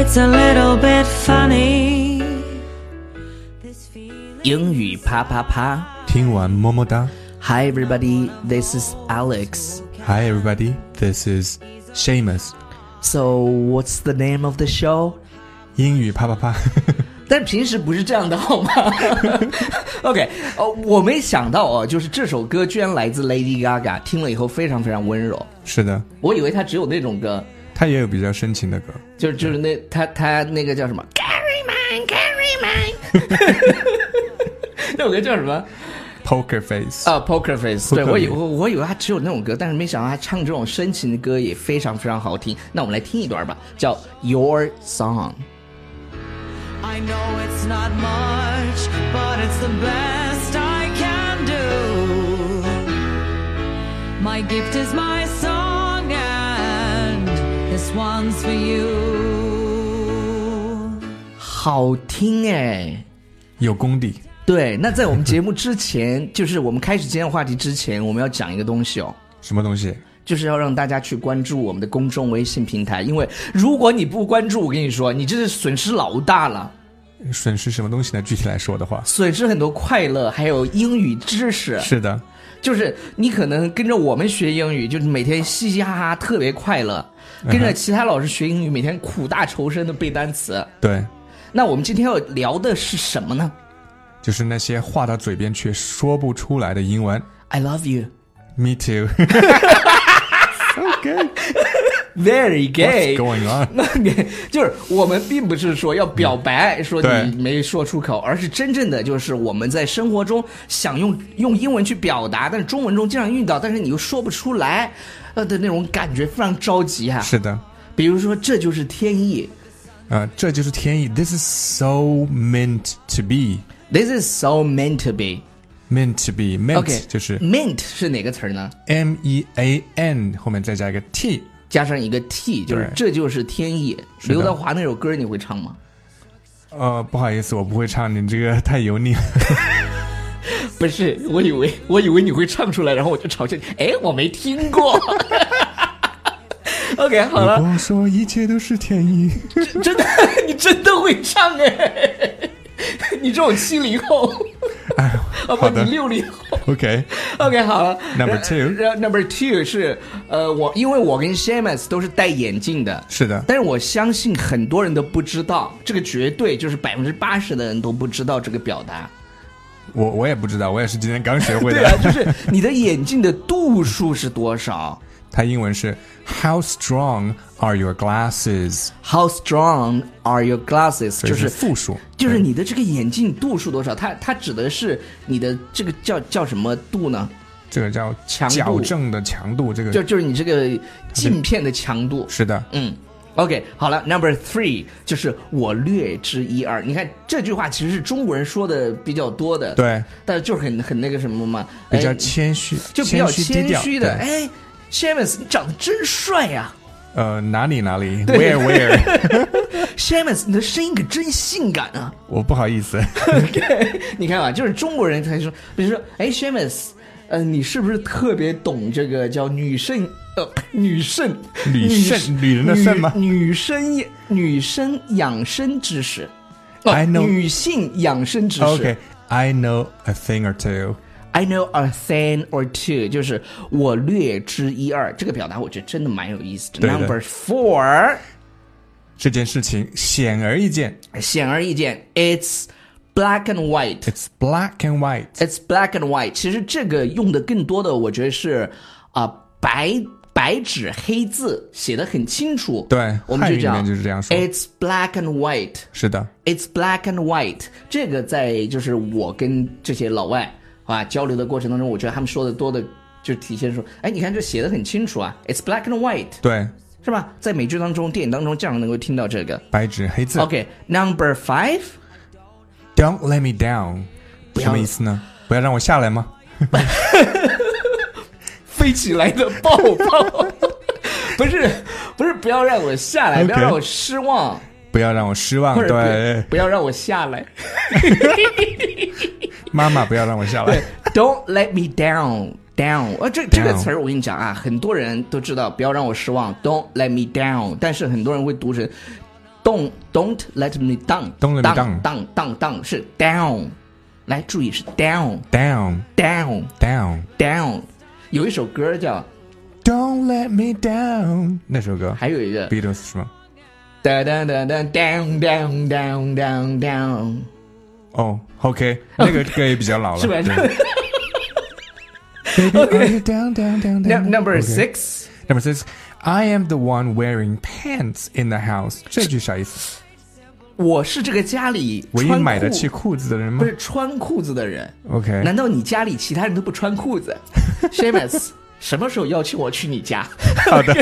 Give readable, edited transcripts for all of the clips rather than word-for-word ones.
It's a little bit funny. 英语啪啪啪， 听完么么哒。 Hi everybody, this is Alex. Hi everybody, this is Seamus. So what's the name of the show? 英语啪啪啪。 但平时不是这样的好吗？OK， 我没想到哦，就是这首歌居然来自 Lady Gaga， 听了以后非常非常温柔。 是的， 我以为他只有那种歌， 他也有比较深情的歌， 就是那他那个叫什么 Carry Mine， 那首歌叫什么 Poker Face 啊 Poker Face。 对， 扑克脸我以为他只有那种歌，但是没想到他唱这种深情的歌也非常非常好听。那我们来听一段吧，叫 Your Song。I know it's not much, but it's the best I can do. My gift is my song, and this one's for you. 好听哎， 有功底。 对，那在我们节目之前，就是我们开始今天的话题之前，我们要讲一个东西哦。 什么东西？ 就是要让大家去关注我们的公众微信平台，因为如果你不关注，我跟你说，你这是损失老大了。 损失什么东西呢？具体来说的话， 损失很多快乐，还有英语知识。 是的， 就是你可能跟着我们学英语，就是每天嘻嘻哈哈，特别快乐；跟着其他老师学英语，每天苦大仇深的背单词。 对。 那我们今天要聊的是什么呢？ 就是那些话到嘴边却说不出来的英文。 I love you. Me too. So good. Very gay. What's going on? 就是我们并不是说要表白，说对你没说出口，而是真正的就是我们在生活中想用英文去表达，但是中文中经常遇到，但是你又说不出来的那种感觉，非常着急啊。 是的。 比如说这就是天意。 这就是天意。 This is so meant to be. This is so meant to be. Meant to be. Meant、 okay, 就是 meant 是哪个词呢？ MEAN 后面再加一个 T， 加上一个 T， 就是这就是天意。刘德华那首歌你会唱吗？ 不好意思，我不会唱，你这个太油腻了。 不是，我以为你会唱出来，然后我就嘲笑你。哎，我没听过。OK， 好了。 如果说一切都是天意， 真的，你真的会唱哎！你这种70后， 哎， 不，你60后。 OK， 好了。 Number two 是因为我跟 Seamus 都是戴眼镜的， 是的， 但是我相信很多人都不知道，这个绝对就是80%的人都不知道这个表达。 我也不知道，我也是今天刚学会的。 对啊，就是你的眼镜的度数是多少？ 它英文是 How strong are your glasses? How strong are your glasses? 就是复数， 就是你的这个眼镜度数多少？它指的是你的这个叫什么度呢？ 这个叫强度， 矫正的强度。这个就是你这个镜片的强度。 是的。 OK， 好了 ，Number 3就是我略知一二。你看这句话其实是中国人说的比较多的， 对， 但是就是很那个什么嘛， 比较谦虚， 就比较谦虚的。 哎 ，Seamus 你长得真帅呀！ 哪里？Where？ Seamus 你的声音可真性感啊！ 我不好意思。 OK， 你看啊，就是中国人才说，比如说，哎 ，Seamus，你是不是特别懂这个叫女人的肾吗？女生养生知识。 I know 女性养生知识。 Okay, I know a thing or two. I know a thing or two， 就是我略知一二。这个表达我觉得真的蛮有意思的。Number 4， 这件事情显而易见。 It's black and white. It's black and white. It's black and white. 其实这个用的更多的，我觉得是白纸黑字写得很清楚。 对， 我们就讲汉语里面就是这样说。 It's black and white. 是的。 It's black and white. 这个在就是我跟这些老外交流的过程当中，我觉得他们说的多的就体现说，哎，你看这写得很清楚啊。It's black and white. 对。 是吧？在美剧当中、电影当中，这样能够听到这个白纸黑字。 OK，Number 5。 Don't let me down， 什么意思呢？不要让我下来吗？ 飞起来的抱抱，不是，不要让我下来， Okay. 不要让我失望， 不要让我失望，对， 不要让我下来， 妈妈不要让我下来。 Don't let me down。这个词儿我跟你讲啊，很多人都知道，不要让我失望 ，Don't let me down， 但是很多人会读成 Don't let me down. Don't let me down. down 是 down， 来注意是 down down down down down。有一首歌叫 Don't let me down， 那首歌还有一个 Beatles 是吗？ 哒哒哒哒 down down down down down。 哦 ，OK， 那个歌也比较老了， 是吧 Baby, are you down, down, down, down? Number Okay. 6。 Number 6, I am the one wearing pants in the house. 这句啥意思？ 我是这个家里唯一穿买得起裤子的人吗？ 不是穿裤子的人。 OK， 难道你家里其他人都不穿裤子？Seamus 什么时候邀请我去你家？ 好的。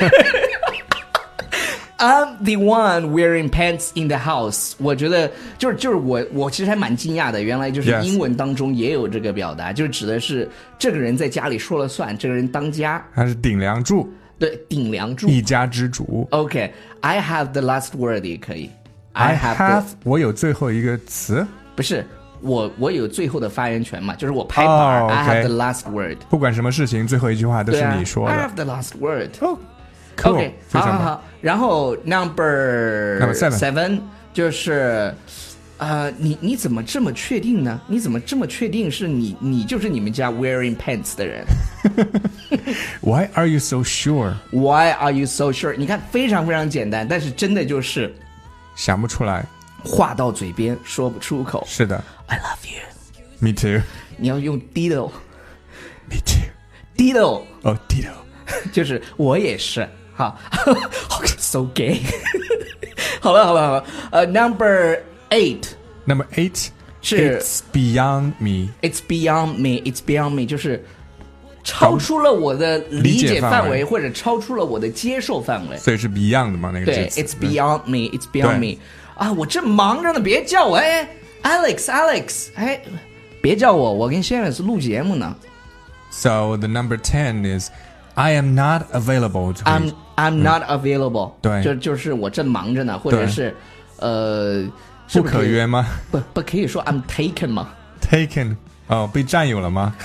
I'm the one wearing pants in the house。 我觉得就是我其实还蛮惊讶的，原来就是 Yes. 英文当中也有这个表达，就指的是这个人在家里说了算，这个人当家， 他是顶梁柱， 对，顶梁柱。 一家之主。 OK，I have the last word 也可以。 I have have， 我有最后一个词， 不是我有最后的发言权嘛，就是我拍板。I have the last word。 不管什么事情，最后一句话都是你说的。 I have the last word。 哦，cool， OK， 非常棒。 好。然后 Number 7就是你怎么这么确定呢？你怎么这么确定是你就是你们家 wearing pants 的人 Why are you so sure？ Why are you so sure？ 你看非常非常简单，但是真的就是想不出来， 话到嘴边说不出口。 是的 I love you。 ，Me too， 你要用 Dido。 Me too， Dido， 哦，Dido， 就是我也是。好，so gay 好了，Number 8。 Number 8 是 It's beyond me。 It's beyond me. It's beyond me， 就是超出了我的理解范围，或者超出了我的接受范围。 所以是 beyond 的嘛，那个对字词。 ，It's beyond me. It's beyond me。啊，我正忙着呢，别叫我，哎 ，Alex， 哎，别叫我，我跟 Seamus 录节目呢。 So the number 10 is I am not available to I'm not available。 对， 就是我正忙着呢，或者是是不可约吗？ 不可以说 I'm taken 吗 ？Taken， 哦，被占有了吗？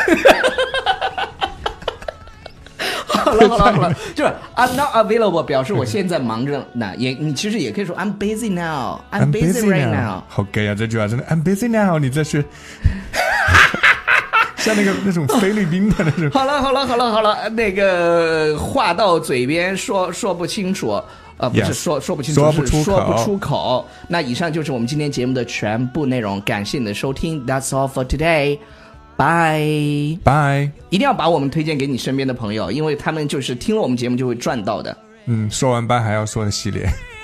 好了，就是 I'm not available 表示我现在忙着呢，你其实也可以说 I'm busy now。 I'm busy right now。 好 gay 啊，这句话真的 I'm busy now， 你这是像那种菲律宾的那种。 好了，那个话到嘴边说不清楚，不是 Yes. 说不清楚， 说不出口是说不出口。那以上就是我们今天节目的全部内容，感谢你的收听。That's all for today. Bye. Bye。 一定要把我们推荐给你身边的朋友，因为他们就是听了我们节目就会赚到的。 说完班还要说的系列。